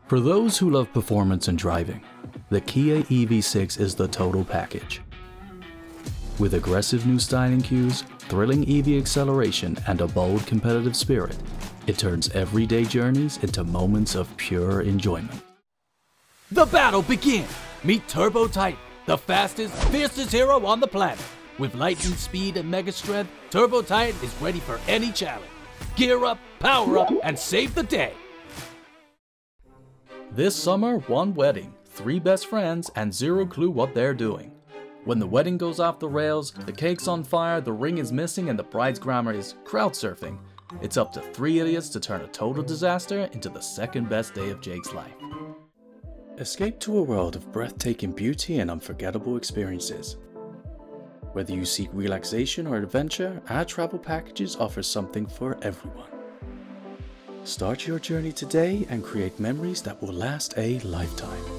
For those who love performance and driving, the Kia EV6 is the total package. With aggressive new styling cues, thrilling EV acceleration, and a bold competitive spirit, it turns everyday journeys into moments of pure enjoyment. The battle begins! Meet Turbo Titan, the fastest, fiercest hero on the planet. With lightning speed and mega strength, Turbo Titan is ready for any challenge. Gear up, power up, and save the day! This summer, one wedding, 3 best friends, and 0 clue what they're doing. When the wedding goes off the rails, the cake's on fire, the ring is missing, and the bride's grammar is crowd surfing. It's up to 3 idiots to turn a total disaster into the second best day of Jake's life. Escape to a world of breathtaking beauty and unforgettable experiences. Whether you seek relaxation or adventure, our travel packages offer something for everyone. Start your journey today and create memories that will last a lifetime.